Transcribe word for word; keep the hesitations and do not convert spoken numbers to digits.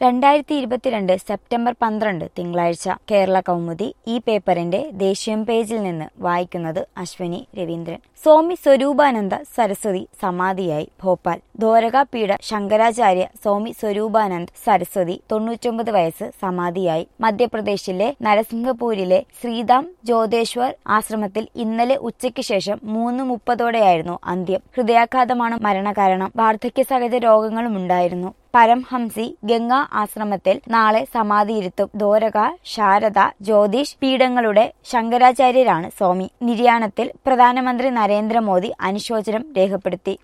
രണ്ടായിരത്തി ഇരുപത്തിരണ്ട് സെപ്റ്റംബർ പന്ത്രണ്ട് തിങ്കളാഴ്ച കേരള കൗമുദി ഈ പേപ്പറിന്റെ ദേശീയം പേജിൽ നിന്ന് വായിക്കുന്നത് അശ്വനി രവീന്ദ്രൻ. സ്വാമി സ്വരൂപാനന്ദ സരസ്വതി സമാധിയായി ഭോപ്പാൽ. ദ്വാരകാപീഠ ശങ്കരാചാര്യ സ്വാമി സ്വരൂപാനന്ദ് സരസ്വതി തൊണ്ണൂറ്റൊമ്പത് വയസ്സ് സമാധിയായി. മധ്യപ്രദേശിലെ നരസിംഹപൂരിലെ ശ്രീധാം ജ്യോതേശ്വർ ആശ്രമത്തിൽ ഇന്നലെ ഉച്ചയ്ക്ക് ശേഷം മൂന്ന് മുപ്പതോടെയായിരുന്നു അന്ത്യം. ഹൃദയാഘാതമാണ് മരണകാരണം. വാർദ്ധക്യ സഹിത രോഗങ്ങളും ഉണ്ടായിരുന്നു. പരംഹംസി ഗംഗാ ആശ്രമത്തിൽ നാളെ സമാധിയിരുത്തും. ദ്വാരക, ശാരദ, ജ്യോതിഷ് പീഠങ്ങളുടെ ശങ്കരാചാര്യരാണ് സ്വാമി. നിര്യാണത്തിൽ പ്രധാനമന്ത്രി നരേന്ദ്രമോദി അനുശോചനം രേഖപ്പെടുത്തി.